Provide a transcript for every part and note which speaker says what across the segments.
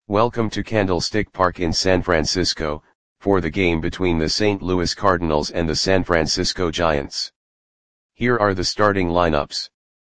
Speaker 1: Welcome to Candlestick Park in San Francisco, for the game between the St. Louis Cardinals and the San Francisco Giants. Here are the starting lineups.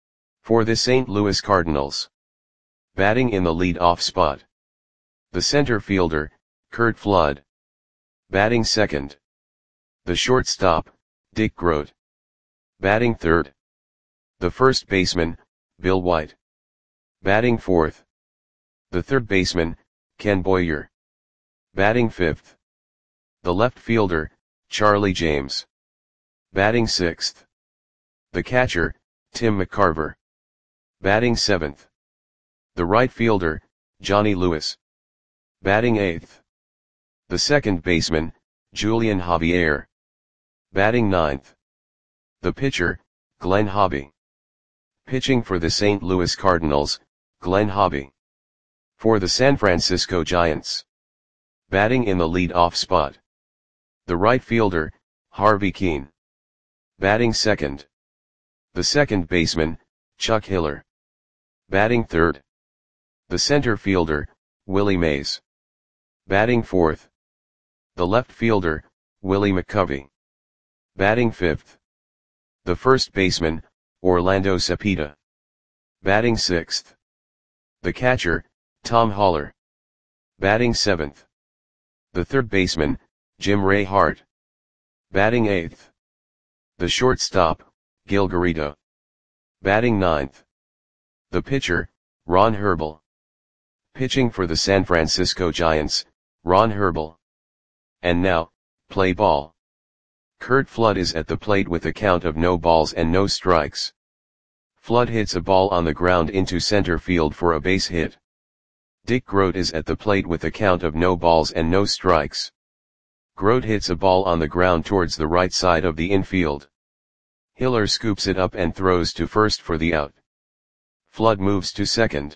Speaker 1: For the St. Louis Cardinals. Batting in the lead-off spot. The center fielder, Curt Flood. Batting second. The shortstop, Dick Groat. Batting third. The first baseman, Bill White. Batting fourth. The third baseman, Ken Boyer. Batting fifth. The left fielder, Charlie James. Batting sixth. The catcher, Tim McCarver. Batting seventh. The right fielder, Johnny Lewis. Batting eighth. The second baseman, Julian Javier. Batting ninth. The pitcher, Glenn Hobby. Pitching for the St. Louis Cardinals, Glenn Hobby. For the San Francisco Giants. Batting in the lead-off spot. The right fielder, Harvey Kuenn. Batting second. The second baseman, Chuck Hiller. Batting third. The center fielder, Willie Mays. Batting fourth. The left fielder, Willie McCovey. Batting fifth. The first baseman, Orlando Cepeda. Batting sixth. The catcher, Tom Haller. Batting seventh. The third baseman, Jim Ray Hart. Batting eighth. The shortstop, Gil Garrido. Batting ninth. The pitcher, Ron Herbel. Pitching for the San Francisco Giants, Ron Herbel. And now, play ball. Curt Flood is at the plate with a count of no balls and no strikes. Flood hits a ball on the ground into center field for a base hit. Dick Groat is at the plate with a count of no balls and no strikes. Groat hits a ball on the ground towards the right side of the infield. Hiller scoops it up and throws to first for the out. Flood moves to second.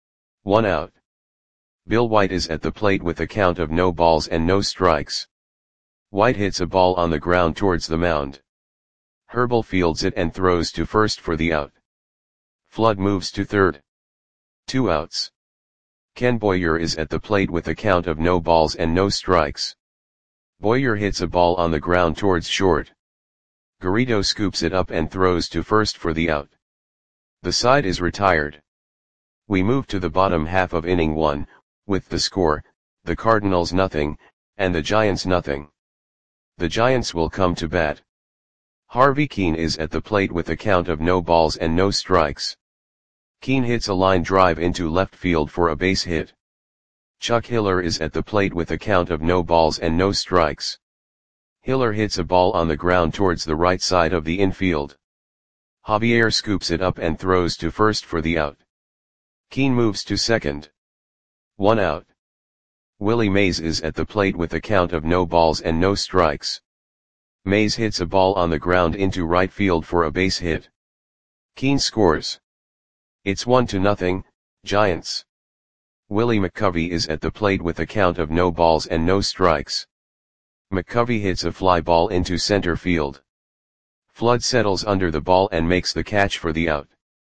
Speaker 1: 1 out. Bill White is at the plate with a count of no balls and no strikes. White hits a ball on the ground towards the mound. Herbel fields it and throws to first for the out. Flood moves to third. 2 outs. Ken Boyer is at the plate with a count of no balls and no strikes. Boyer hits a ball on the ground towards short. Garrido scoops it up and throws to first for the out. The side is retired. We move to the bottom half of inning 1, with the score, the Cardinals nothing, and the Giants nothing. The Giants will come to bat. Harvey Kuenn is at the plate with a count of no balls and no strikes. Kuenn hits a line drive into left field for a base hit. Chuck Hiller is at the plate with a count of no balls and no strikes. Hiller hits a ball on the ground towards the right side of the infield. Javier scoops it up and throws to first for the out. Kuenn moves to second. 1 out. Willie Mays is at the plate with a count of no balls and no strikes. Mays hits a ball on the ground into right field for a base hit. Kuenn scores. It's 1-0, Giants. Willie McCovey is at the plate with a count of no balls and no strikes. McCovey hits a fly ball into center field. Flood settles under the ball and makes the catch for the out.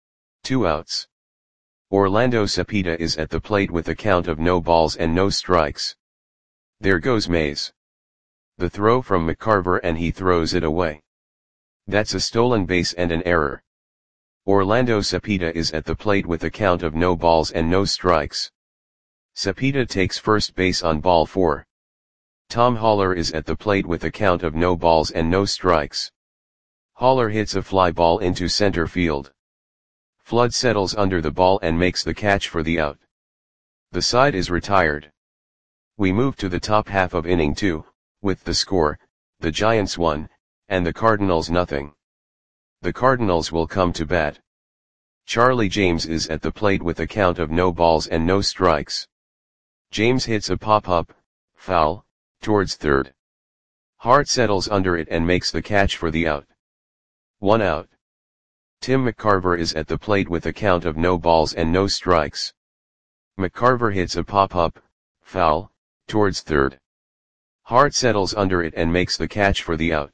Speaker 1: 2 outs. Orlando Cepeda is at the plate with a count of no balls and no strikes. There goes Mays. The throw from McCarver and he throws it away. That's a stolen base and an error. Orlando Cepeda is at the plate with a count of no balls and no strikes. Cepeda takes first base on ball 4. Tom Haller is at the plate with a count of no balls and no strikes. Haller hits a fly ball into center field. Flood settles under the ball and makes the catch for the out. The side is retired. We move to the top half of inning 2, with the score, the Giants 1, and the Cardinals nothing. The Cardinals will come to bat. Charlie James is at the plate with a count of no balls and no strikes. James hits a pop-up, foul, towards third. Hart settles under it and makes the catch for the out. 1 out. Tim McCarver is at the plate with a count of no balls and no strikes. McCarver hits a pop-up, foul, towards third. Hart settles under it and makes the catch for the out.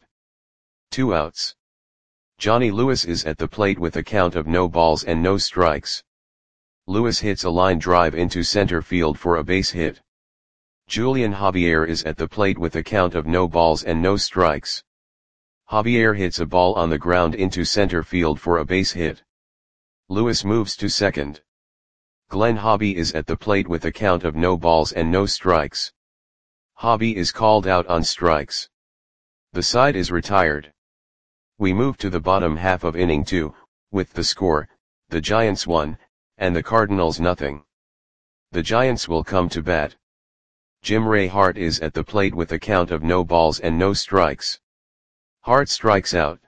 Speaker 1: 2 outs. Johnny Lewis is at the plate with a count of no balls and no strikes. Lewis hits a line drive into center field for a base hit. Julian Javier is at the plate with a count of no balls and no strikes. Javier hits a ball on the ground into center field for a base hit. Lewis moves to second. Glenn Hobby is at the plate with a count of no balls and no strikes. Hobby is called out on strikes. The side is retired. We move to the bottom half of inning 2, with the score, the Giants 1, and the Cardinals nothing. The Giants will come to bat. Jim Ray Hart is at the plate with a count of no balls and no strikes. Hart strikes out.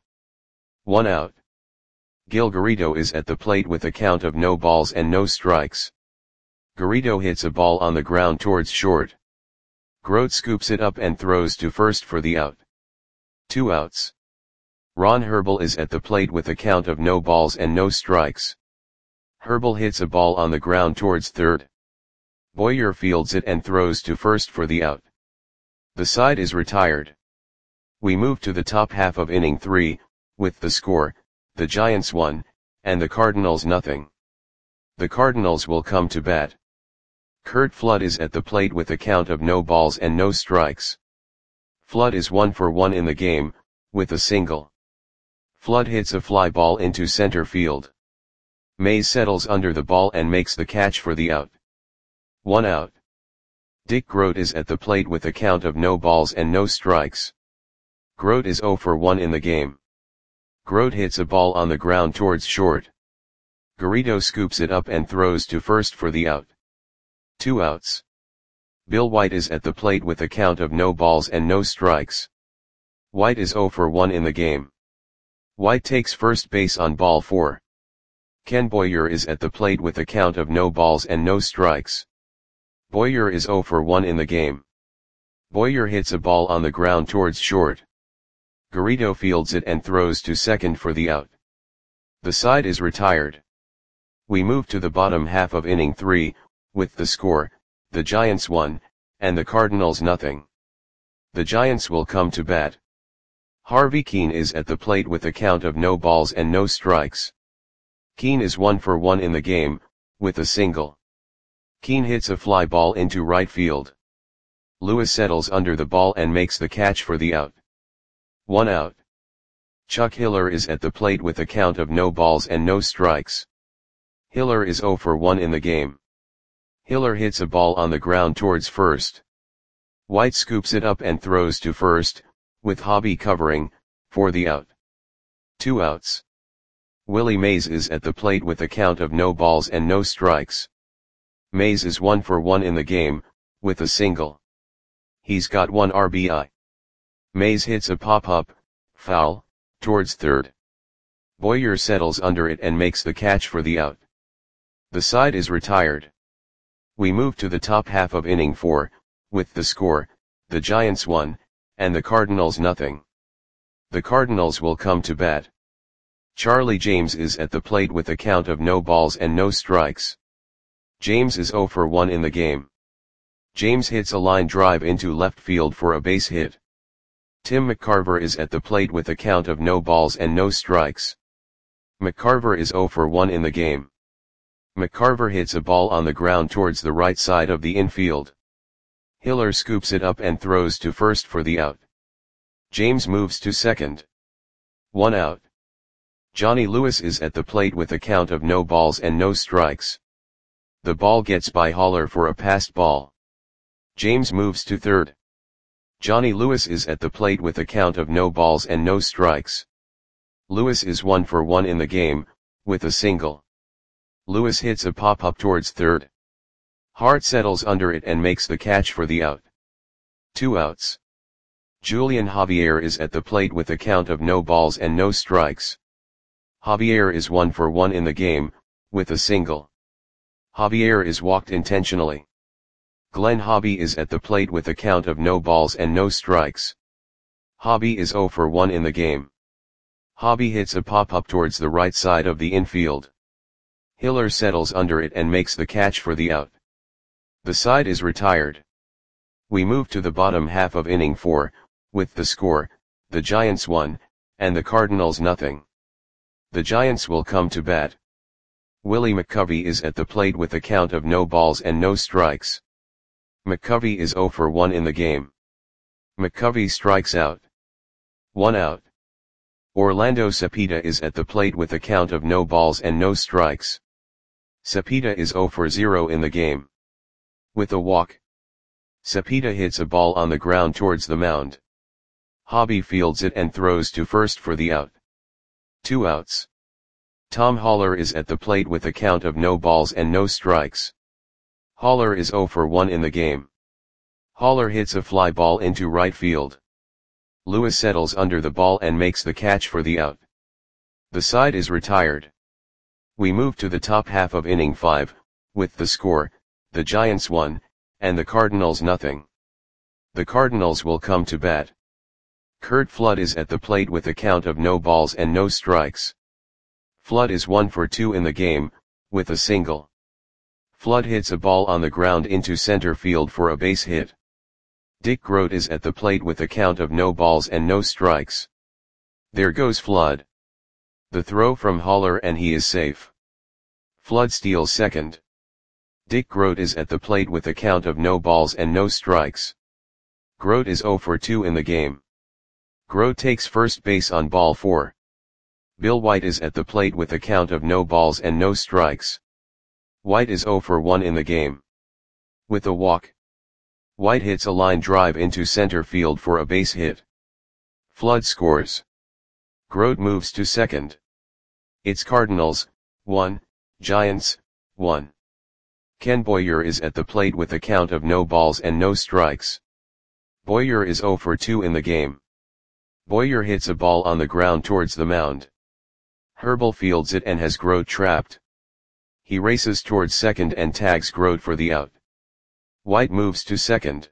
Speaker 1: 1 out. Gil Garrido is at the plate with a count of no balls and no strikes. Garrido hits a ball on the ground towards short. Grote scoops it up and throws to first for the out. 2 outs. Ron Herbel is at the plate with a count of no balls and no strikes. Herbel hits a ball on the ground towards third. Boyer fields it and throws to first for the out. The side is retired. We move to the top half of inning 3, with the score, the Giants 1, and the Cardinals nothing. The Cardinals will come to bat. Curt Flood is at the plate with a count of no balls and no strikes. Flood is 1 for 1 in the game, with a single. Flood hits a fly ball into center field. Mays settles under the ball and makes the catch for the out. 1 out. Dick Grote is at the plate with a count of no balls and no strikes. Grote is 0 for 1 in the game. Grote hits a ball on the ground towards short. Garrido scoops it up and throws to first for the out. 2 outs. Bill White is at the plate with a count of no balls and no strikes. White is 0 for 1 in the game. White takes first base on ball 4. Ken Boyer is at the plate with a count of no balls and no strikes. Boyer is 0 for 1 in the game. Boyer hits a ball on the ground towards short. Garrido fields it and throws to second for the out. The side is retired. We move to the bottom half of inning 3, with the score, the Giants 1, and the Cardinals nothing. The Giants will come to bat. Harvey Kuenn is at the plate with a count of no balls and no strikes. Kuenn is 1 for 1 in the game, with a single. Kuenn hits a fly ball into right field. Lewis settles under the ball and makes the catch for the out. 1 out. Chuck Hiller is at the plate with a count of no balls and no strikes. Hiller is 0 for 1 in the game. Hiller hits a ball on the ground towards first. White scoops it up and throws to first, with Hobby covering, for the out. 2 outs. Willie Mays is at the plate with a count of no balls and no strikes. Mays is 1 for 1 in the game, with a single. He's got 1 RBI. Mays hits a pop-up, foul, towards third. Boyer settles under it and makes the catch for the out. The side is retired. We move to the top half of inning 4, with the score, the Giants 1, and the Cardinals nothing. The Cardinals will come to bat. Charlie James is at the plate with a count of no balls and no strikes. James is 0 for 1 in the game. James hits a line drive into left field for a base hit. Tim McCarver is at the plate with a count of no balls and no strikes. McCarver is 0 for 1 in the game. McCarver hits a ball on the ground towards the right side of the infield. Hiller scoops it up and throws to first for the out. James moves to second. 1 out. Johnny Lewis is at the plate with a count of no balls and no strikes. The ball gets by Haller for a passed ball. James moves to third. Johnny Lewis is at the plate with a count of no balls and no strikes. Lewis is 1 for 1 in the game, with a single. Lewis hits a pop-up towards third. Hart settles under it and makes the catch for the out. 2 outs. Julian Javier is at the plate with a count of no balls and no strikes. Javier is 1 for 1 in the game, with a single. Javier is walked intentionally. Glenn Hobby is at the plate with a count of no balls and no strikes. Hobby is 0 for 1 in the game. Hobby hits a pop-up towards the right side of the infield. Hiller settles under it and makes the catch for the out. The side is retired. We move to the bottom half of inning 4, with the score, the Giants 1, and the Cardinals nothing. The Giants will come to bat. Willie McCovey is at the plate with a count of no balls and no strikes. McCovey is 0 for 1 in the game. McCovey strikes out. 1 out. Orlando Cepeda is at the plate with a count of no balls and no strikes. Cepeda is 0 for 0 in the game. With a walk. Cepeda hits a ball on the ground towards the mound. Hobby fields it and throws to first for the out. 2 outs. Tom Haller is at the plate with a count of no balls and no strikes. Haller is 0 for 1 in the game. Haller hits a fly ball into right field. Lewis settles under the ball and makes the catch for the out. The side is retired. We move to the top half of inning 5, with the score, the Giants 1, and the Cardinals nothing. The Cardinals will come to bat. Curt Flood is at the plate with a count of no balls and no strikes. Flood is 1 for 2 in the game, with a single. Flood hits a ball on the ground into center field for a base hit. Dick Groat is at the plate with a count of no balls and no strikes. There goes Flood. The throw from Haller and he is safe. Flood steals second. Dick Groat is at the plate with a count of no balls and no strikes. Groat is 0 for 2 in the game. Groat takes first base on ball 4. Bill White is at the plate with a count of no balls and no strikes. White is 0 for 1 in the game. With a walk. White hits a line drive into center field for a base hit. Flood scores. Groat moves to second. It's Cardinals, 1, Giants, 1. Ken Boyer is at the plate with a count of no balls and no strikes. Boyer is 0 for 2 in the game. Boyer hits a ball on the ground towards the mound. Herbal fields it and has Groat trapped. He races towards second and tags Groat for the out. White moves to second.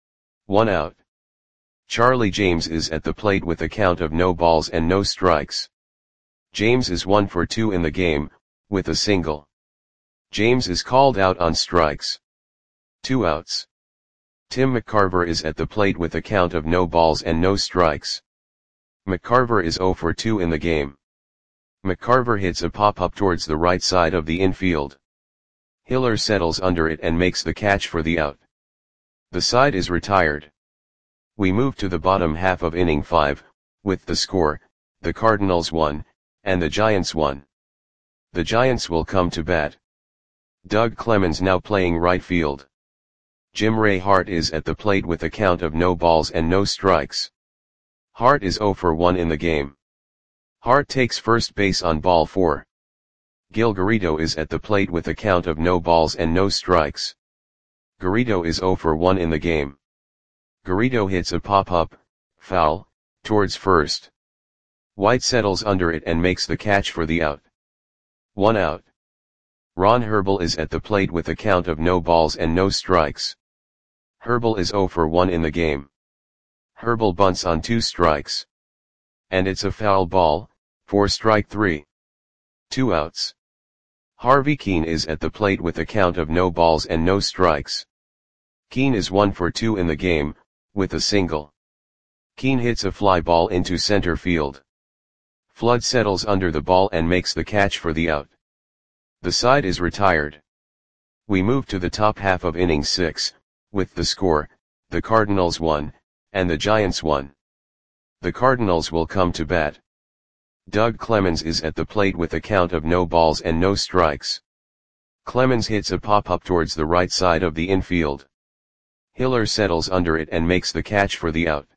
Speaker 1: 1 out. Charlie James is at the plate with a count of no balls and no strikes. James is 1 for 2 in the game, with a single. James is called out on strikes. 2 outs. Tim McCarver is at the plate with a count of no balls and no strikes. McCarver is 0 for 2 in the game. McCarver hits a pop-up towards the right side of the infield. Hiller settles under it and makes the catch for the out. The side is retired. We move to the bottom half of inning 5, with the score, the Cardinals 1, and the Giants 1. The Giants will come to bat. Doug Clemens now playing right field. Jim Ray Hart is at the plate with a count of no balls and no strikes. Hart is 0 for 1 in the game. Hart takes first base on ball 4. Gil Garrido is at the plate with a count of no balls and no strikes. Garrido is 0 for 1 in the game. Garrido hits a pop-up, foul, towards first. White settles under it and makes the catch for the out. 1 out. Ron Herbal is at the plate with a count of no balls and no strikes. Herbal is 0 for 1 in the game. Herbal bunts on 2 strikes. And it's a foul ball, for strike 3. 2 outs. Harvey Keene is at the plate with a count of no balls and no strikes. Keene is 1 for 2 in the game, with a single. Keene hits a fly ball into center field. Flood settles under the ball and makes the catch for the out. The side is retired. We move to the top half of inning 6, with the score, the Cardinals 1, and the Giants 1. The Cardinals will come to bat. Doug Clemens is at the plate with a count of no balls and no strikes. Clemens hits a pop-up towards the right side of the infield. Hiller settles under it and makes the catch for the out.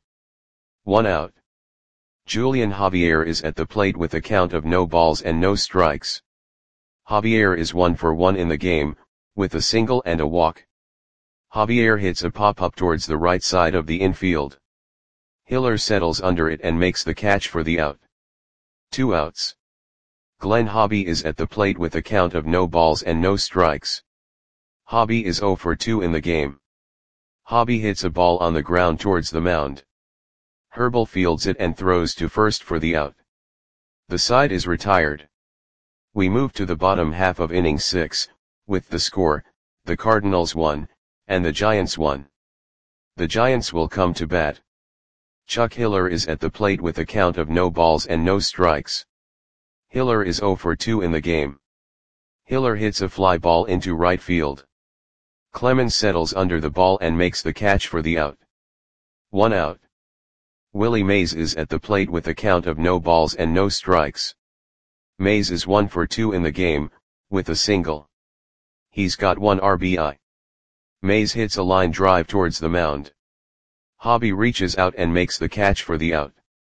Speaker 1: 1 out. Julian Javier is at the plate with a count of no balls and no strikes. Javier is 1 for 1 in the game, with a single and a walk. Javier hits a pop-up towards the right side of the infield. Hiller settles under it and makes the catch for the out. 2 outs. Glenn Hobby is at the plate with a count of no balls and no strikes. Hobby is 0 for 2 in the game. Hobby hits a ball on the ground towards the mound. Herbal fields it and throws to first for the out. The side is retired. We move to the bottom half of inning 6, with the score, the Cardinals 1, and the Giants 1. The Giants will come to bat. Chuck Hiller is at the plate with a count of no balls and no strikes. Hiller is 0 for 2 in the game. Hiller hits a fly ball into right field. Clemens settles under the ball and makes the catch for the out. 1 out. Willie Mays is at the plate with a count of no balls and no strikes. Mays is 1 for 2 in the game, with a single. He's got 1 RBI. Mays hits a line drive towards the mound. Hobby reaches out and makes the catch for the out.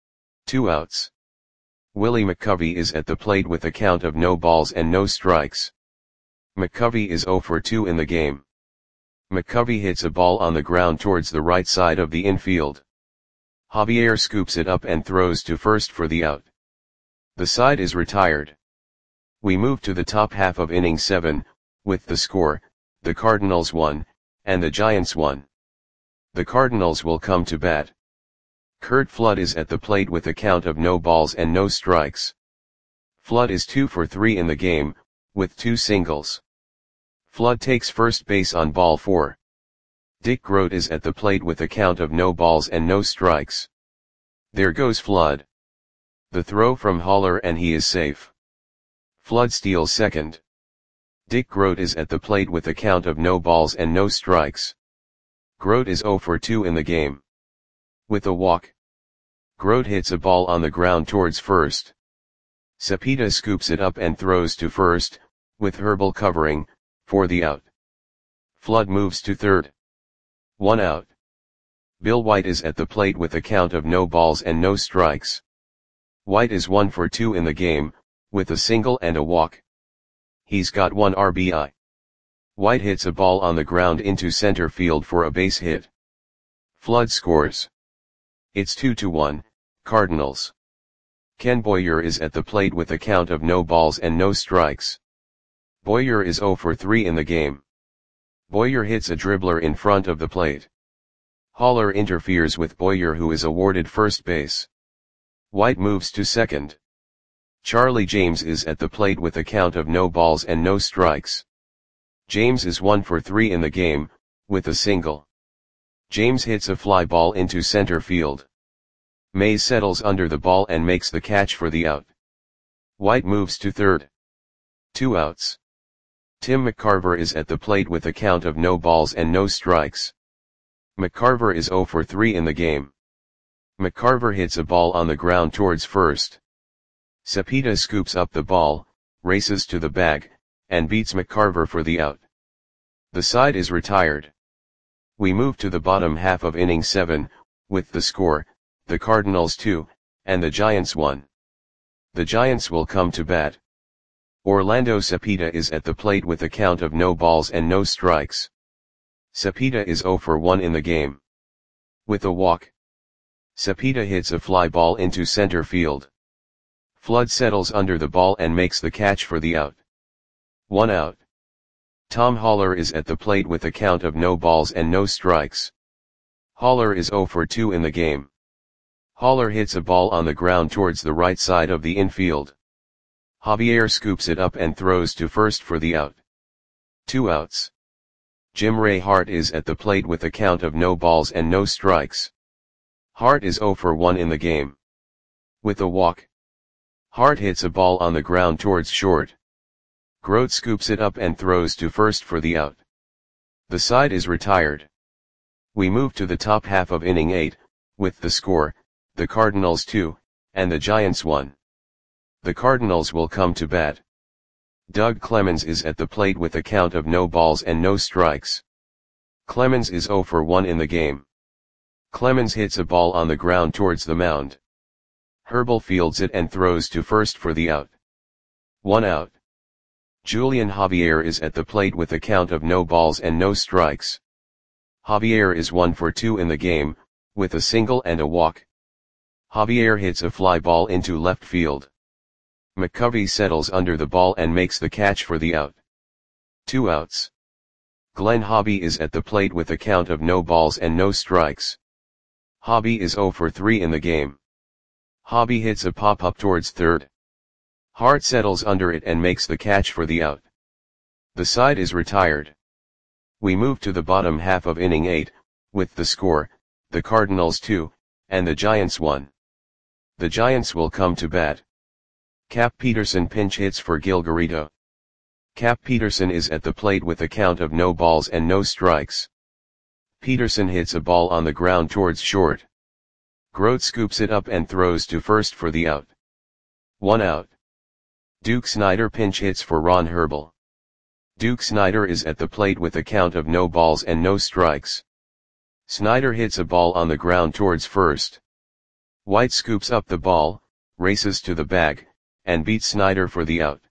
Speaker 1: 2 outs. Willie McCovey is at the plate with a count of no balls and no strikes. McCovey is 0 for 2 in the game. McCovey hits a ball on the ground towards the right side of the infield. Javier scoops it up and throws to first for the out. The side is retired. We move to the top half of inning 7, with the score, the Cardinals 1, and the Giants 1. The Cardinals will come to bat. Curt Flood is at the plate with a count of no balls and no strikes. Flood is 2 for 3 in the game, with 2 singles. Flood takes first base on ball 4. Dick Groat is at the plate with a count of no balls and no strikes. There goes Flood. The throw from Haller and he is safe. Flood steals second. Dick Groat is at the plate with a count of no balls and no strikes. Groat is 0 for 2 in the game. With a walk. Groat hits a ball on the ground towards first. Cepeda scoops it up and throws to first, with Herbal covering, for the out. Flood moves to third. 1 out. Bill White is at the plate with a count of no balls and no strikes. White is 1 for 2 in the game, with a single and a walk. He's got 1 RBI. White hits a ball on the ground into center field for a base hit. Flood scores. It's 2-1, Cardinals. Ken Boyer is at the plate with a count of no balls and no strikes. Boyer is 0 for 3 in the game. Boyer hits a dribbler in front of the plate. Haller interferes with Boyer, who is awarded first base. White moves to second. Charlie James is at the plate with a count of no balls and no strikes. James is 1 for 3 in the game, with a single. James hits a fly ball into center field. Mays settles under the ball and makes the catch for the out. White moves to third. 2 outs. Tim McCarver is at the plate with a count of no balls and no strikes. McCarver is 0 for 3 in the game. McCarver hits a ball on the ground towards first. Cepeda scoops up the ball, races to the bag, and beats McCarver for the out. The side is retired. We move to the bottom half of inning 7, with the score, the Cardinals 2, and the Giants 1. The Giants will come to bat. Orlando Cepeda is at the plate with a count of no balls and no strikes. Cepeda is 0 for 1 in the game. With a walk. Cepeda hits a fly ball into center field. Flood settles under the ball and makes the catch for the out. 1 out. Tom Haller is at the plate with a count of no balls and no strikes. Haller is 0 for 2 in the game. Haller hits a ball on the ground towards the right side of the infield. Javier scoops it up and throws to first for the out. 2 outs. Jim Ray Hart is at the plate with a count of no balls and no strikes. Hart is 0 for 1 in the game. With a walk. Hart hits a ball on the ground towards short. Groat scoops it up and throws to first for the out. The side is retired. We move to the top half of inning 8, with the score, the Cardinals 2, and the Giants 1. The Cardinals will come to bat. Doug Clemens is at the plate with a count of no balls and no strikes. Clemens is 0 for 1 in the game. Clemens hits a ball on the ground towards the mound. Herbal fields it and throws to first for the out. 1 out. Julian Javier is at the plate with a count of no balls and no strikes. Javier is 1 for 2 in the game, with a single and a walk. Javier hits a fly ball into left field. McCovey settles under the ball and makes the catch for the out. 2 outs. Glenn Hobby is at the plate with a count of no balls and no strikes. Hobby is 0 for 3 in the game. Hobby hits a pop-up towards third. Hart settles under it and makes the catch for the out. The side is retired. We move to the bottom half of inning 8, with the score, the Cardinals 2, and the Giants 1. The Giants will come to bat. Cap Peterson pinch hits for Gil Garrido. Cap Peterson is at the plate with a count of no balls and no strikes. Peterson hits a ball on the ground towards short. Grote scoops it up and throws to first for the out. 1 out. Duke Snider pinch hits for Ron Herbel. Duke Snider is at the plate with a count of no balls and no strikes. Snider hits a ball on the ground towards first. White scoops up the ball, races to the bag, and beats Snider for the out.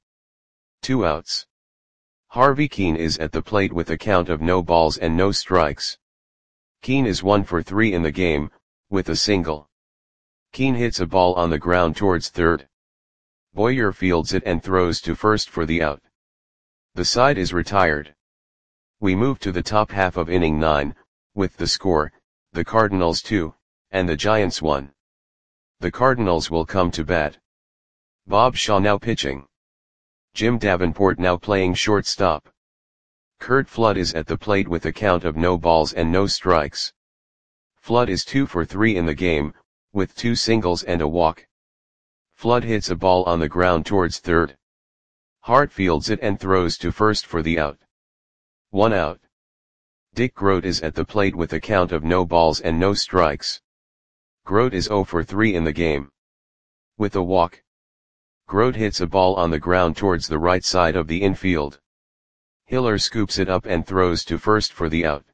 Speaker 1: 2 outs. Harvey Keene is at the plate with a count of no balls and no strikes. Keene is 1 for 3 in the game, with a single. Keene hits a ball on the ground towards third. Boyer fields it and throws to first for the out. The side is retired. We move to the top half of inning 9, with the score, the Cardinals 2, and the Giants 1. The Cardinals will come to bat. Bob Shaw now pitching. Jim Davenport now playing shortstop. Curt Flood is at the plate with a count of no balls and no strikes. Flood is 2 for 3 in the game, with 2 singles and a walk. Flood hits a ball on the ground towards third. Hart fields it and throws to first for the out. 1 out. Dick Grote is at the plate with a count of no balls and no strikes. Grote is 0 for 3 in the game. With a walk. Grote hits a ball on the ground towards the right side of the infield. Hiller scoops it up and throws to first for the out.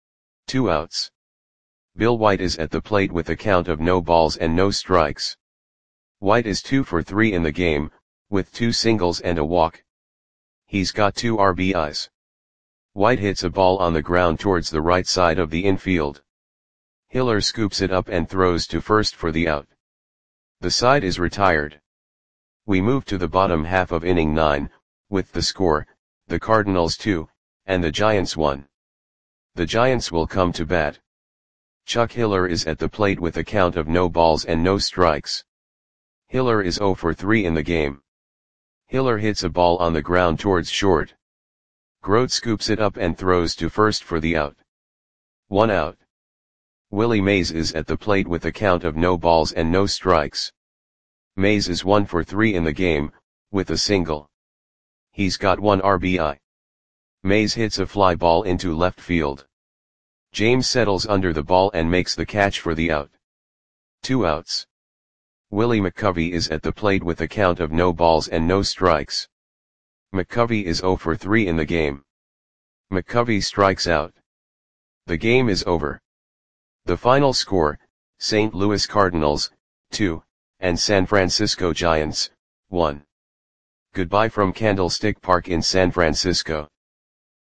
Speaker 1: 2 outs. Bill White is at the plate with a count of no balls and no strikes. White is 2 for 3 in the game, with 2 singles and a walk. He's got 2 RBIs. White hits a ball on the ground towards the right side of the infield. Hiller scoops it up and throws to first for the out. The side is retired. We move to the bottom half of inning 9, with the score, the Cardinals 2, and the Giants 1. The Giants will come to bat. Chuck Hiller is at the plate with a count of no balls and no strikes. Hiller is 0 for 3 in the game. Hiller hits a ball on the ground towards short. Grote scoops it up and throws to first for the out. 1 out. Willie Mays is at the plate with a count of no balls and no strikes. Mays is 1 for 3 in the game, with a single. He's got 1 RBI. Mays hits a fly ball into left field. James settles under the ball and makes the catch for the out. 2 outs. Willie McCovey is at the plate with a count of no balls and no strikes. McCovey is 0 for 3 in the game. McCovey strikes out. The game is over. The final score, St. Louis Cardinals, 2, and San Francisco Giants, 1. Goodbye from Candlestick Park in San Francisco.